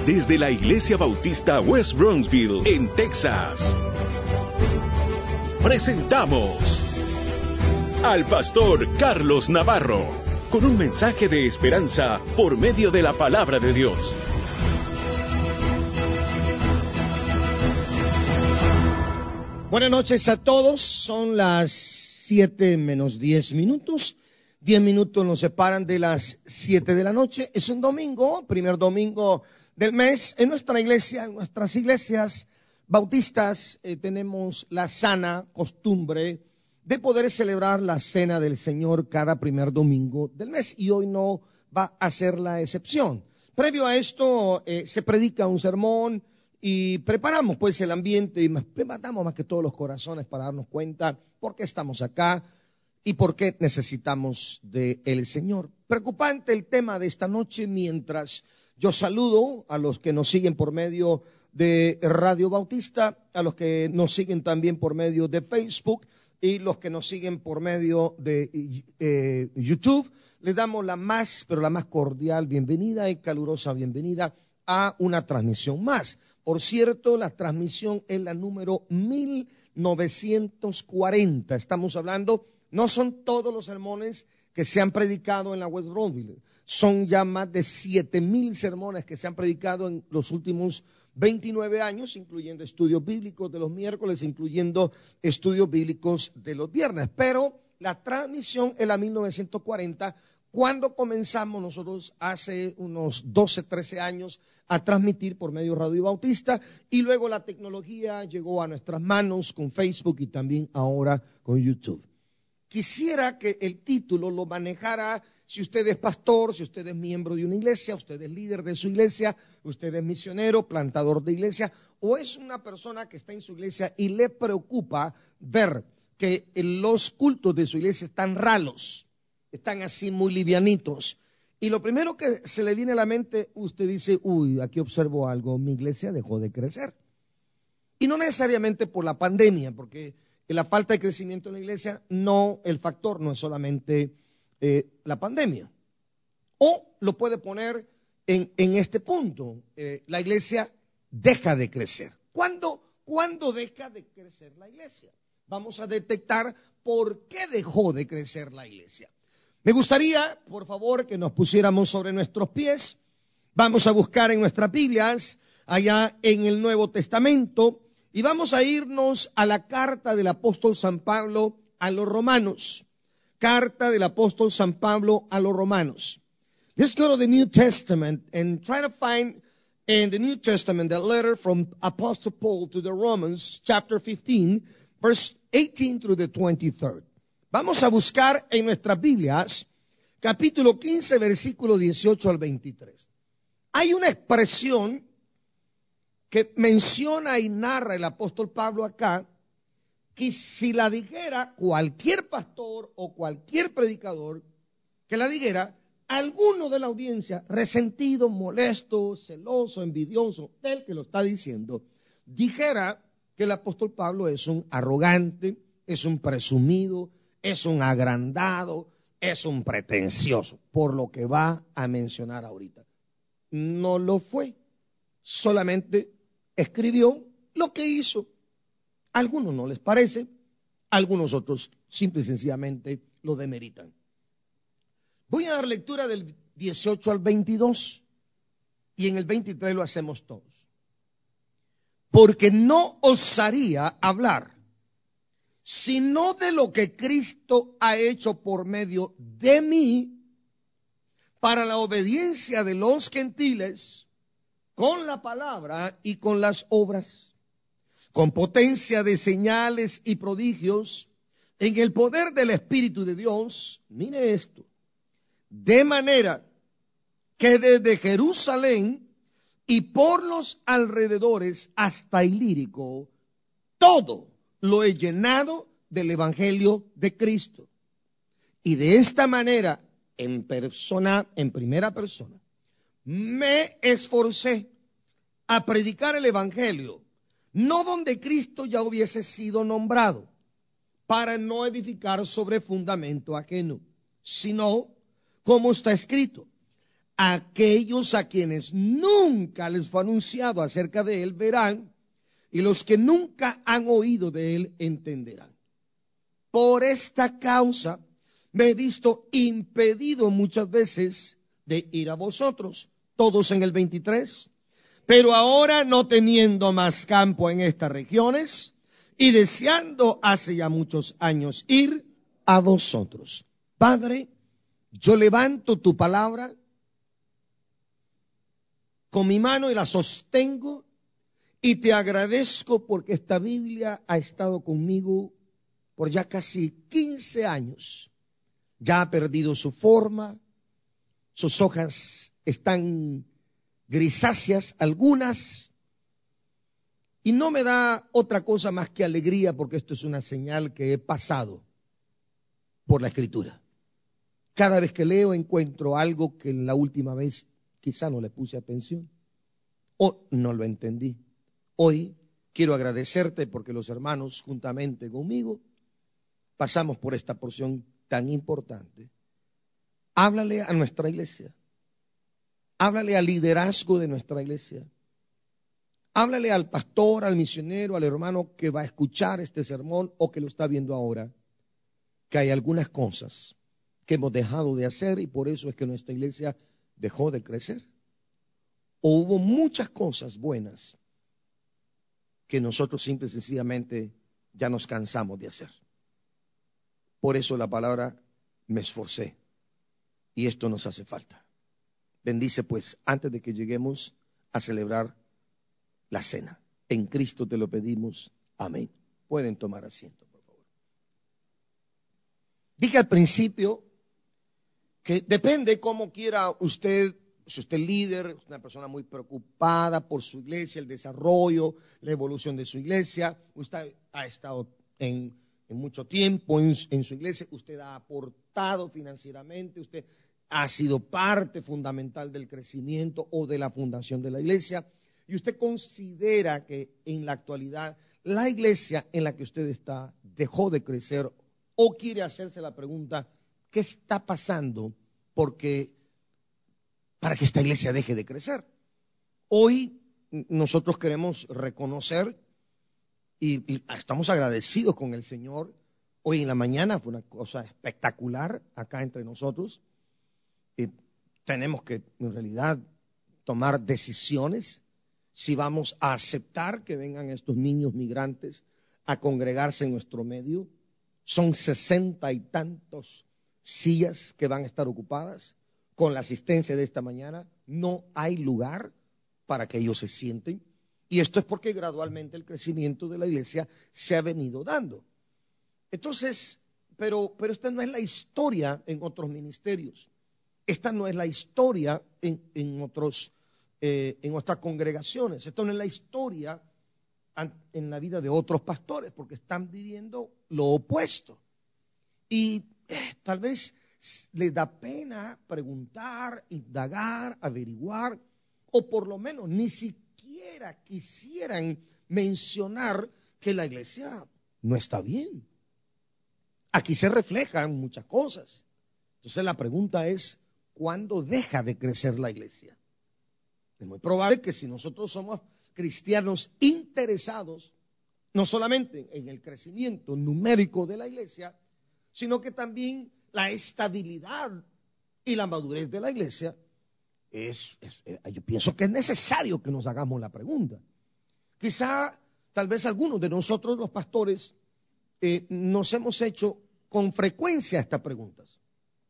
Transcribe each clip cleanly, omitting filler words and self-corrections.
desde la Iglesia Bautista West Bronxville, en Texas. Presentamos al pastor Carlos Navarro, con un mensaje de esperanza por medio de la palabra de Dios. Buenas noches a todos, son las 7 menos 10 minutos. 10 minutos nos separan de las 7 de la noche. Es un domingo, primer domingo del mes. En nuestra iglesia, en nuestras iglesias bautistas, tenemos la sana costumbre de poder celebrar la cena del Señor cada primer domingo del mes. Y hoy no va a ser la excepción. Previo a esto, se predica un sermón y preparamos pues el ambiente y preparamos más que todos los corazones para darnos cuenta por qué estamos acá y por qué necesitamos del Señor. Preocupante el tema de esta noche, mientras yo saludo a los que nos siguen por medio de Radio Bautista, a los que nos siguen también por medio de Facebook y los que nos siguen por medio de YouTube. Les damos la más, pero la más cordial bienvenida y calurosa bienvenida a una transmisión más. Por cierto, la transmisión es la número 1940. Estamos hablando, no son todos los sermones que se han predicado en la West Bronxville. Son ya más de 7,000 sermones que se han predicado en los últimos 29 años, incluyendo estudios bíblicos de los miércoles, incluyendo estudios bíblicos de los viernes. Pero la transmisión es la 1940, cuando comenzamos nosotros hace unos 12, 13 años a transmitir por medio de Radio Bautista, y luego la tecnología llegó a nuestras manos con Facebook y también ahora con YouTube. Quisiera que el título lo manejara, si usted es pastor, si usted es miembro de una iglesia, usted es líder de su iglesia, usted es misionero, plantador de iglesia, o es una persona que está en su iglesia y le preocupa ver que los cultos de su iglesia están ralos, están así muy livianitos. Y lo primero que se le viene a la mente, usted dice, uy, aquí observo algo, mi iglesia dejó de crecer. Y no necesariamente por la pandemia, porque la falta de crecimiento en la iglesia, no, el factor no es solamente la pandemia. O lo puede poner en este punto, la iglesia deja de crecer. ¿Cuándo deja de crecer la iglesia? Vamos a detectar por qué dejó de crecer la iglesia. Me gustaría, por favor, que nos pusiéramos sobre nuestros pies. Vamos a buscar en nuestras Biblias, allá en el Nuevo Testamento, y vamos a irnos a la carta del apóstol San Pablo a los Romanos. Carta del apóstol San Pablo a los Romanos. Let's go to the New Testament and try to find in the New Testament the letter from Apostle Paul to the Romans, chapter 15, verse 18 through the 23rd. Vamos a buscar en nuestras Biblias, capítulo 15, versículo 18 al 23. Hay una expresión que menciona y narra el apóstol Pablo acá, que si la dijera cualquier pastor o cualquier predicador, que la dijera, alguno de la audiencia, resentido, molesto, celoso, envidioso, del que lo está diciendo, dijera que el apóstol Pablo es un arrogante, es un presumido, es un agrandado, es un pretencioso, por lo que va a mencionar ahorita. No lo fue, solamente escribió lo que hizo. A algunos no les parece, a algunos otros simple y sencillamente lo demeritan. Voy a dar lectura del 18 al 22 y en el 23 lo hacemos todos. Porque no osaría hablar sino de lo que Cristo ha hecho por medio de mí para la obediencia de los gentiles con la palabra y con las obras, con potencia de señales y prodigios, en el poder del Espíritu de Dios. Mire esto, de manera que desde Jerusalén y por los alrededores hasta Ilírico, todo lo he llenado del Evangelio de Cristo. Y de esta manera, en primera persona, me esforcé a predicar el Evangelio, no donde Cristo ya hubiese sido nombrado, para no edificar sobre fundamento ajeno, sino, como está escrito, aquellos a quienes nunca les fue anunciado acerca de él verán, y los que nunca han oído de él entenderán. Por esta causa me he visto impedido muchas veces de ir a vosotros, todos en el 23, pero ahora no teniendo más campo en estas regiones y deseando hace ya muchos años ir a vosotros. Padre, yo levanto tu palabra con mi mano y la sostengo y te agradezco porque esta Biblia ha estado conmigo por ya casi 15 años. Ya ha perdido su forma, sus hojas están grisáceas algunas, y no me da otra cosa más que alegría porque esto es una señal que he pasado por la Escritura. Cada vez que leo encuentro algo que la última vez quizá no le puse atención o no lo entendí. Hoy quiero agradecerte porque los hermanos juntamente conmigo pasamos por esta porción tan importante. Háblale a nuestra iglesia. Háblale al liderazgo de nuestra iglesia. Háblale al pastor, al misionero, al hermano que va a escuchar este sermón o que lo está viendo ahora, que hay algunas cosas que hemos dejado de hacer y por eso es que nuestra iglesia dejó de crecer. O hubo muchas cosas buenas que nosotros simple y sencillamente ya nos cansamos de hacer. Por eso la palabra me esforcé y esto nos hace falta. Bendice pues antes de que lleguemos a celebrar la cena. En Cristo te lo pedimos. Amén. Pueden tomar asiento, por favor. Dije al principio que depende cómo quiera usted, si usted es líder, es una persona muy preocupada por su iglesia, el desarrollo, la evolución de su iglesia, usted ha estado en mucho tiempo en su iglesia, usted ha aportado financieramente, usted ha sido parte fundamental del crecimiento o de la fundación de la iglesia, y usted considera que en la actualidad la iglesia en la que usted está dejó de crecer o quiere hacerse la pregunta, ¿qué está pasando para que esta iglesia deje de crecer? Hoy nosotros queremos reconocer y estamos agradecidos con el Señor. Hoy en la mañana fue una cosa espectacular acá entre nosotros. Tenemos que en realidad tomar decisiones si vamos a aceptar que vengan estos niños migrantes a congregarse en nuestro medio. Son 60 y tantos sillas que van a estar ocupadas. Con la asistencia de esta mañana no hay lugar para que ellos se sienten. Y esto es porque gradualmente el crecimiento de la iglesia se ha venido dando. Entonces, pero esta no es la historia en otros ministerios. Esta no es la historia en otras congregaciones. Esta no es la historia en la vida de otros pastores, porque están viviendo lo opuesto. Y tal vez les da pena preguntar, indagar, averiguar, o por lo menos ni siquiera quisieran mencionar que la iglesia no está bien. Aquí se reflejan muchas cosas. Entonces la pregunta es, ¿cuándo deja de crecer la iglesia? Es muy probable que si nosotros somos cristianos interesados, no solamente en el crecimiento numérico de la iglesia, sino que también la estabilidad y la madurez de la iglesia, yo pienso que es necesario que nos hagamos la pregunta. Quizá, tal vez algunos de nosotros, los pastores, nos hemos hecho con frecuencia estas preguntas.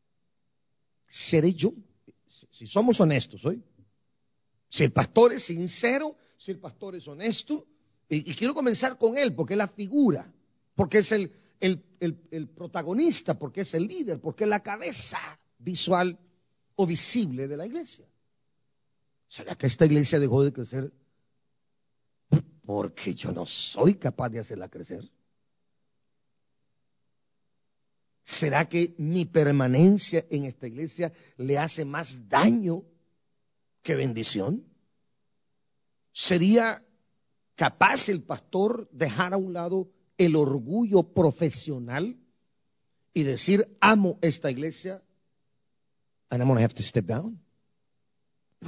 ¿Seré yo? Si somos honestos hoy. Si el pastor es sincero, si el pastor es honesto, y quiero comenzar con él, porque es la figura, porque es el protagonista, porque es el líder, porque es la cabeza visual o visible de la iglesia. ¿Será que esta iglesia dejó de crecer porque yo no soy capaz de hacerla crecer? ¿Será que mi permanencia en esta iglesia le hace más daño que bendición? ¿Sería capaz el pastor dejar a un lado el orgullo profesional y decir, amo esta iglesia, and I'm going to have to step down?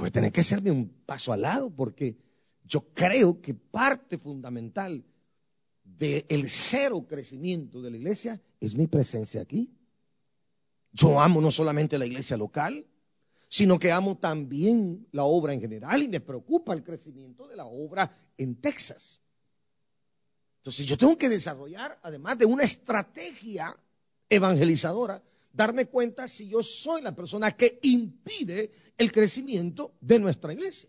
voy a tener que hacerme un paso al lado, porque yo creo que parte fundamental del cero crecimiento de la iglesia es mi presencia aquí. Yo amo no solamente la iglesia local, sino que amo también la obra en general y me preocupa el crecimiento de la obra en Texas. Entonces yo tengo que desarrollar, además de una estrategia evangelizadora, darme cuenta si yo soy la persona que impide el crecimiento de nuestra iglesia.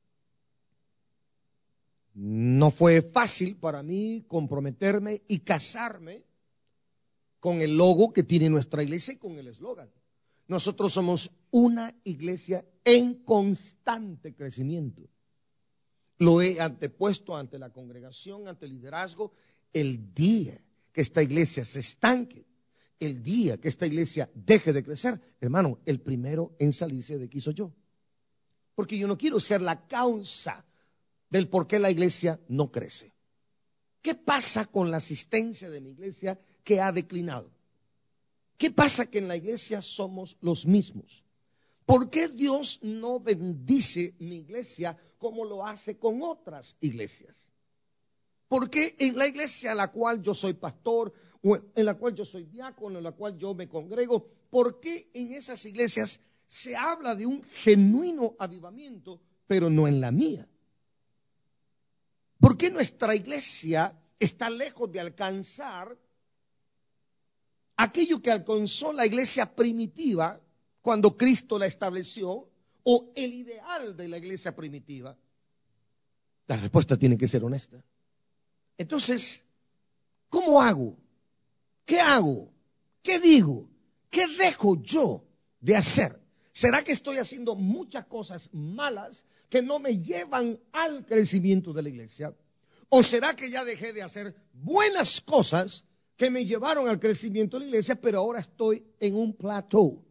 No fue fácil para mí comprometerme y casarme con el logo que tiene nuestra iglesia y con el eslogan. Nosotros somos una iglesia en constante crecimiento. Lo he antepuesto ante la congregación, ante el liderazgo. El día que esta iglesia se estanque, el día que esta iglesia deje de crecer, hermano, el primero en salirse de aquí soy yo. Porque yo no quiero ser la causa del por qué la iglesia no crece. ¿Qué pasa con la asistencia de mi iglesia que ha declinado? ¿Qué pasa que en la iglesia somos los mismos? ¿Por qué Dios no bendice mi iglesia como lo hace con otras iglesias? ¿Por qué en la iglesia a la cual yo soy pastor, o en la cual yo soy diácono, en la cual yo me congrego, por qué en esas iglesias se habla de un genuino avivamiento, pero no en la mía? ¿Por qué nuestra iglesia está lejos de alcanzar aquello que alcanzó la iglesia primitiva cuando Cristo la estableció, o el ideal de la iglesia primitiva? La respuesta tiene que ser honesta. Entonces, ¿cómo hago? ¿Qué hago? ¿Qué digo? ¿Qué dejo yo de hacer? ¿Será que estoy haciendo muchas cosas malas que no me llevan al crecimiento de la iglesia? ¿O será que ya dejé de hacer buenas cosas que me llevaron al crecimiento de la iglesia, pero ahora estoy en un plateau?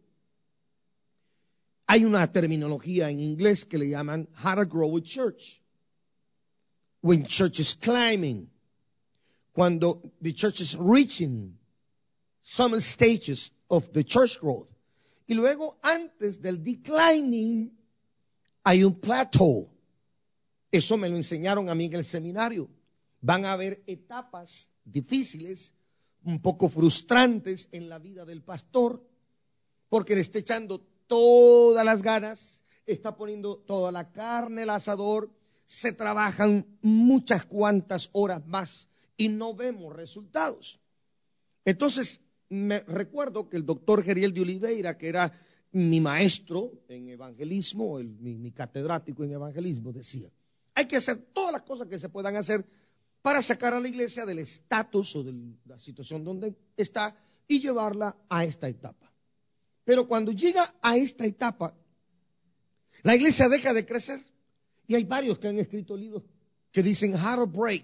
Hay una terminología en inglés que le llaman how to grow a church. When church is climbing, cuando the church is reaching some stages of the church growth. Y luego, antes del declining, hay un plateau. Eso me lo enseñaron a mí en el seminario. Van a haber etapas difíciles, un poco frustrantes en la vida del pastor, porque le está echando todas las ganas, está poniendo toda la carne al asador, se trabajan muchas cuantas horas más y no vemos resultados. Entonces, me recuerdo que el doctor Geriel de Oliveira, que era mi maestro en evangelismo, mi catedrático en evangelismo, decía, hay que hacer todas las cosas que se puedan hacer para sacar a la iglesia del estatus o de la situación donde está y llevarla a esta etapa. Pero cuando llega a esta etapa, la iglesia deja de crecer. Y hay varios que han escrito libros que dicen how to break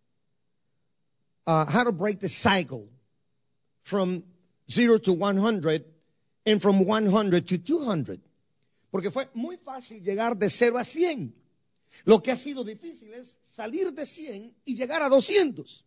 the cycle from 0 to 100 and from 100 to 200. Porque fue muy fácil llegar de 0 a 100. Lo que ha sido difícil es salir de 100 y llegar a 200.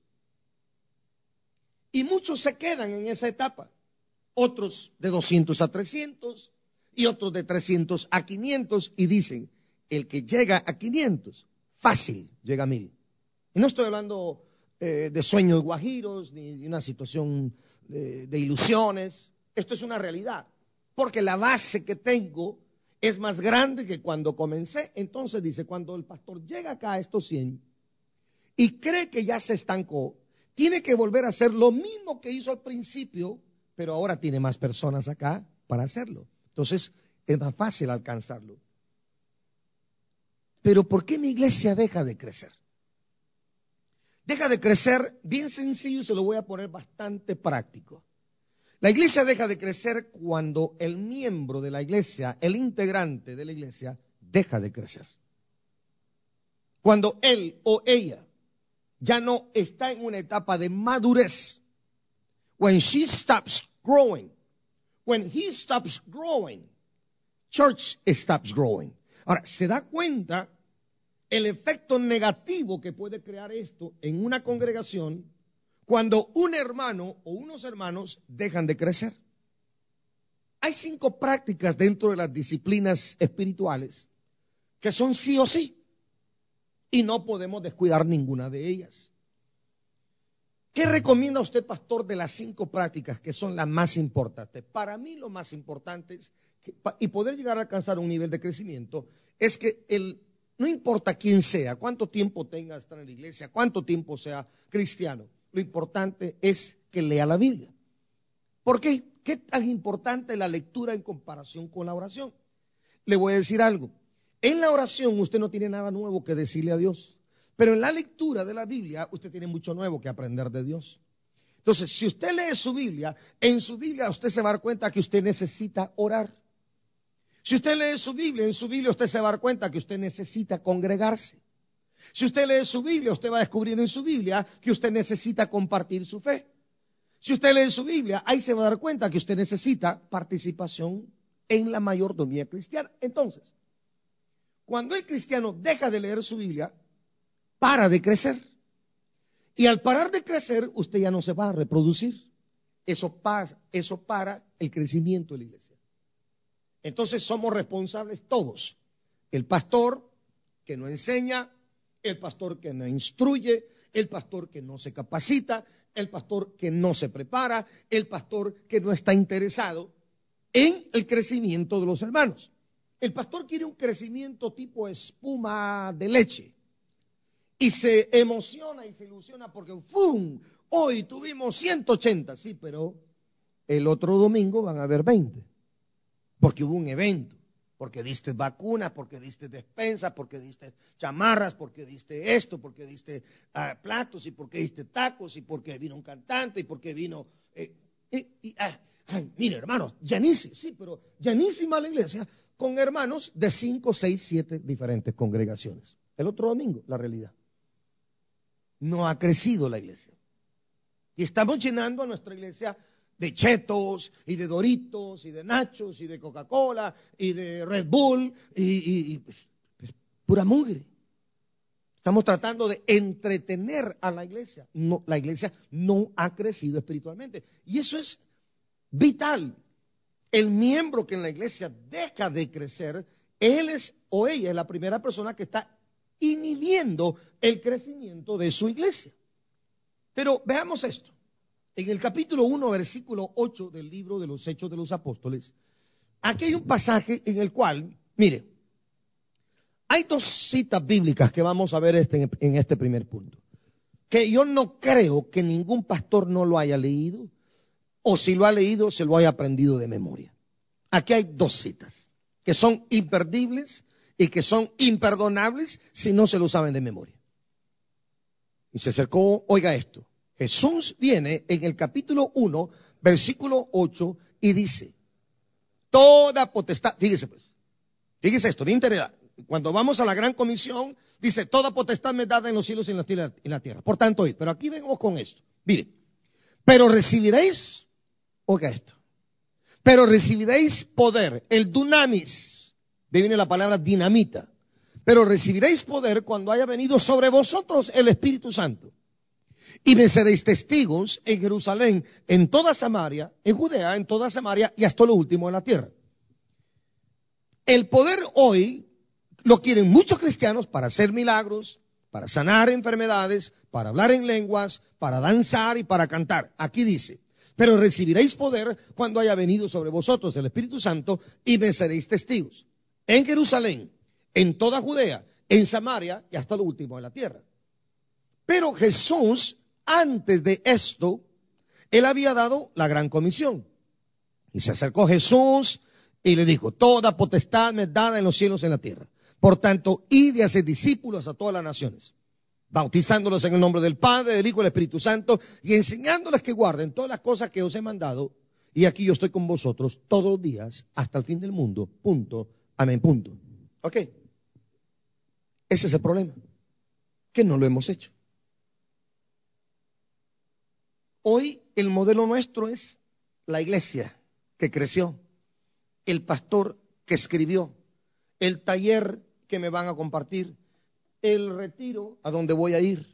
Y muchos se quedan en esa etapa. Otros de 200 a 300 y otros de 300 a 500 y dicen, el que llega a 500, fácil, llega a 1000. Y no estoy hablando de sueños guajiros ni de una situación de ilusiones. Esto es una realidad, porque la base que tengo es más grande que cuando comencé. Entonces dice, cuando el pastor llega acá a estos 100 y cree que ya se estancó, tiene que volver a hacer lo mismo que hizo al principio, pero ahora tiene más personas acá para hacerlo. Entonces es más fácil alcanzarlo. Pero ¿por qué mi iglesia deja de crecer? Deja de crecer bien sencillo y se lo voy a poner bastante práctico. La iglesia deja de crecer cuando el miembro de la iglesia, el integrante de la iglesia, deja de crecer. Cuando él o ella ya no está en una etapa de madurez. When she stops growing, when he stops growing, church stops growing. Ahora, ¿se da cuenta el efecto negativo que puede crear esto en una congregación cuando un hermano o unos hermanos dejan de crecer? Hay 5 prácticas dentro de las disciplinas espirituales que son sí o sí, y no podemos descuidar ninguna de ellas. ¿Qué recomienda usted, pastor, de las 5 prácticas que son las más importantes? Para mí lo más importante es y poder llegar a alcanzar un nivel de crecimiento es que no importa quién sea, cuánto tiempo tenga de estar en la iglesia, cuánto tiempo sea cristiano, lo importante es que lea la Biblia. ¿Por qué? ¿Qué tan importante es la lectura en comparación con la oración? Le voy a decir algo. En la oración usted no tiene nada nuevo que decirle a Dios. Pero en la lectura de la Biblia, usted tiene mucho nuevo que aprender de Dios. Entonces, si usted lee su Biblia, en su Biblia usted se va a dar cuenta que usted necesita orar. Si usted lee su Biblia, en su Biblia usted se va a dar cuenta que usted necesita congregarse. Si usted lee su Biblia, usted va a descubrir en su Biblia que usted necesita compartir su fe. Si usted lee su Biblia, ahí se va a dar cuenta que usted necesita participación en la mayordomía cristiana. Entonces, cuando el cristiano deja de leer su Biblia, para de crecer. Y al parar de crecer, usted ya no se va a reproducir. Eso para el crecimiento de la iglesia. Entonces somos responsables todos. El pastor que no enseña, el pastor que no instruye, el pastor que no se capacita, el pastor que no se prepara, el pastor que no está interesado en el crecimiento de los hermanos. El pastor quiere un crecimiento tipo espuma de leche. Y se emociona y se ilusiona porque ¡fum! Hoy tuvimos 180, sí, pero el otro domingo van a haber 20, porque hubo un evento, porque diste vacunas, porque diste despensa, porque diste chamarras, porque diste esto, porque diste platos, y porque diste tacos, y porque vino un cantante, y porque vino... mire, hermanos, llenísima, sí, pero llenísima la iglesia, con hermanos de 5, 6, 7 diferentes congregaciones. El otro domingo, la realidad. No ha crecido la iglesia. Y estamos llenando a nuestra iglesia de chetos, y de Doritos, y de nachos, y de Coca-Cola, y de Red Bull, y pues, pura mugre. Estamos tratando de entretener a la iglesia. No, la iglesia no ha crecido espiritualmente. Y eso es vital. El miembro que en la iglesia deja de crecer, él es o ella es la primera persona que está inhibiendo el crecimiento de su iglesia. Pero veamos esto. En el capítulo 1, versículo 8 del libro de los Hechos de los Apóstoles, aquí hay un pasaje en el cual, mire, hay 2 citas bíblicas que vamos a ver en este primer punto, que yo no creo que ningún pastor no lo haya leído, o si lo ha leído, se lo haya aprendido de memoria. Aquí hay 2 citas que son imperdibles y que son imperdonables si no se lo saben de memoria. Y se acercó, oiga esto, Jesús viene en el capítulo 1, versículo 8, y dice, toda potestad, fíjese fíjese esto, de interés, cuando vamos a la gran comisión, dice, toda potestad me es dada en los cielos y en la tierra. Por tanto, pero aquí venimos con esto, mire, pero recibiréis, oiga esto, pero recibiréis poder, el dunamis, de viene la palabra dinamita, pero recibiréis poder cuando haya venido sobre vosotros el Espíritu Santo. Y me seréis testigos en Jerusalén, en toda Samaria, en Judea, en toda Samaria y hasta lo último de la tierra. El poder hoy lo quieren muchos cristianos para hacer milagros, para sanar enfermedades, para hablar en lenguas, para danzar y para cantar. Aquí dice, pero recibiréis poder cuando haya venido sobre vosotros el Espíritu Santo y me seréis testigos en Jerusalén, en toda Judea, en Samaria y hasta lo último de la tierra. Pero Jesús, antes de esto, él había dado la gran comisión. Y se acercó Jesús y le dijo, toda potestad me es dada en los cielos y en la tierra. Por tanto, id y haced discípulos a todas las naciones, bautizándolos en el nombre del Padre, del Hijo y del Espíritu Santo, y enseñándoles que guarden todas las cosas que os he mandado. Y aquí yo estoy con vosotros todos los días hasta el fin del mundo. Punto. Amén. Punto. Ok. Ese es el problema, que no lo hemos hecho. Hoy el modelo nuestro es la iglesia que creció, el pastor que escribió, el taller que me van a compartir, el retiro a donde voy a ir,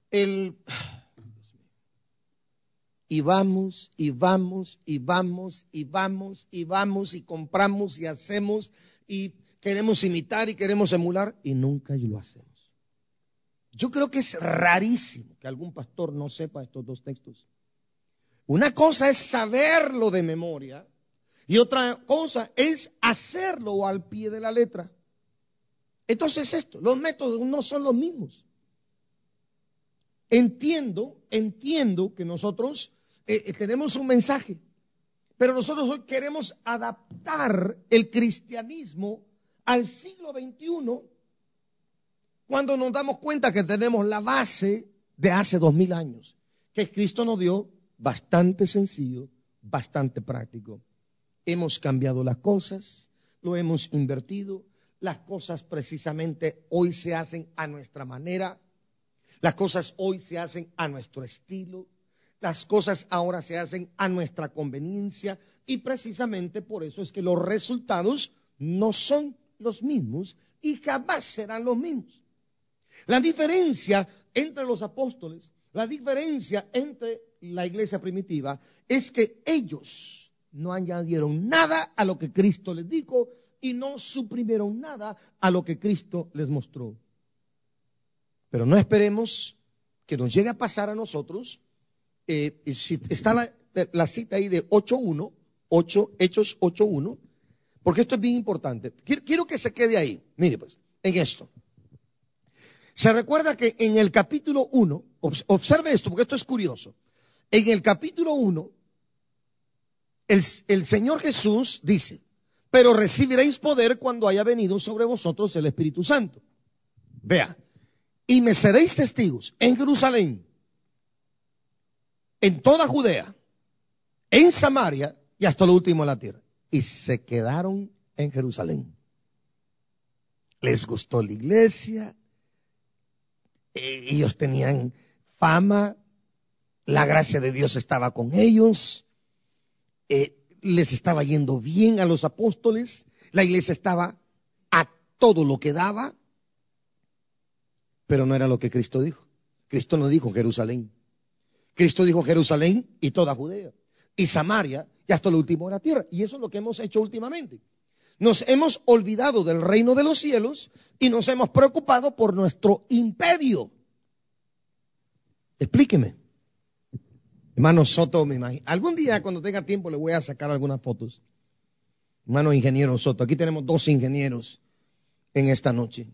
y vamos, y vamos, y vamos, y vamos, y vamos, y compramos, y hacemos, y queremos imitar y queremos emular y nunca lo hacemos. Yo creo que es rarísimo que algún pastor no sepa estos dos textos. Una cosa es saberlo de memoria y otra cosa es hacerlo al pie de la letra. Entonces los métodos no son los mismos. Entiendo que nosotros tenemos un mensaje, pero nosotros hoy queremos adaptar el cristianismo al siglo XXI cuando nos damos cuenta que tenemos la base de hace 2000 años, que Cristo nos dio bastante sencillo, bastante práctico. Hemos cambiado las cosas, lo hemos invertido, las cosas precisamente hoy se hacen a nuestra manera, las cosas hoy se hacen a nuestro estilo, las cosas ahora se hacen a nuestra conveniencia y precisamente por eso es que los resultados no son los mismos y jamás serán los mismos. La diferencia entre los apóstoles, la diferencia entre la iglesia primitiva es que ellos no añadieron nada a lo que Cristo les dijo y no suprimieron nada a lo que Cristo les mostró. Pero no esperemos que nos llegue a pasar a nosotros. Si está la cita ahí de 8.1, Hechos 8.1, porque esto es bien importante. Quiero que se quede ahí. Mire pues, en esto. Se recuerda que en el capítulo 1, observe esto porque esto es curioso. En el capítulo 1, el Señor Jesús dice, pero recibiréis poder cuando haya venido sobre vosotros el Espíritu Santo. Vea, y me seréis testigos en Jerusalén, en toda Judea, en Samaria y hasta lo último de la tierra. Y se quedaron en Jerusalén. Les gustó la iglesia. Ellos tenían fama, la gracia de Dios estaba con ellos, les estaba yendo bien a los apóstoles, la iglesia estaba a todo lo que daba, pero no era lo que Cristo dijo. Cristo no dijo Jerusalén. Cristo dijo Jerusalén y toda Judea, y Samaria y hasta lo último de la tierra. Y eso es lo que hemos hecho últimamente. Nos hemos olvidado del reino de los cielos y nos hemos preocupado por nuestro imperio. Explíqueme. Hermano Soto, me imagino. Algún día cuando tenga tiempo le voy a sacar algunas fotos. Hermano ingeniero Soto, aquí tenemos 2 ingenieros en esta noche.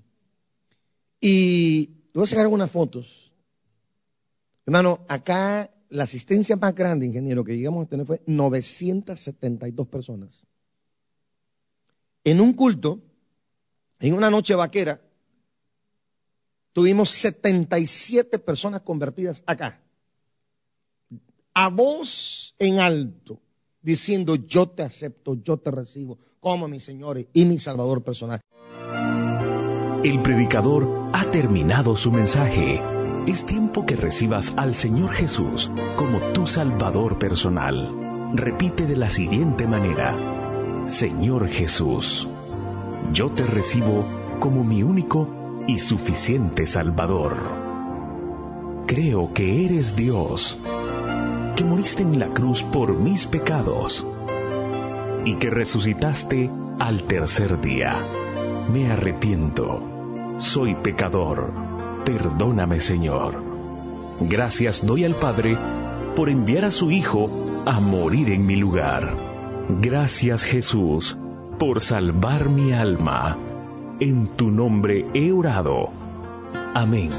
Y le voy a sacar algunas fotos. Hermano, acá la asistencia más grande, ingeniero, que llegamos a tener fue 972 personas. En un culto, en una noche vaquera, tuvimos 77 personas convertidas acá. A voz en alto, diciendo yo te acepto, yo te recibo como mi Señor y mi Salvador personal. El predicador ha terminado su mensaje. Es tiempo que recibas al Señor Jesús como tu Salvador personal. Repite de la siguiente manera. Señor Jesús, yo te recibo como mi único y suficiente Salvador. Creo que eres Dios, que moriste en la cruz por mis pecados y que resucitaste al tercer día. Me arrepiento, soy pecador, perdóname Señor. Gracias doy al Padre por enviar a su Hijo a morir en mi lugar. Gracias Jesús por salvar mi alma. En tu nombre he orado. Amén.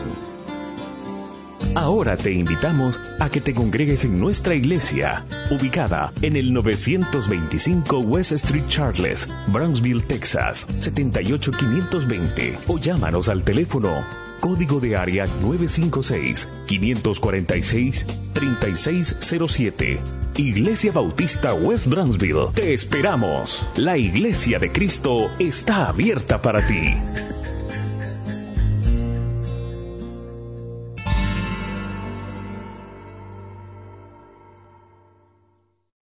Ahora te invitamos a que te congregues en nuestra iglesia, ubicada en el 925 West Street Charles, Brownsville, Texas, 78520, o llámanos al teléfono código de área 956-546-3607. Iglesia Bautista West Brownsville. Te esperamos. La Iglesia de Cristo está abierta para ti.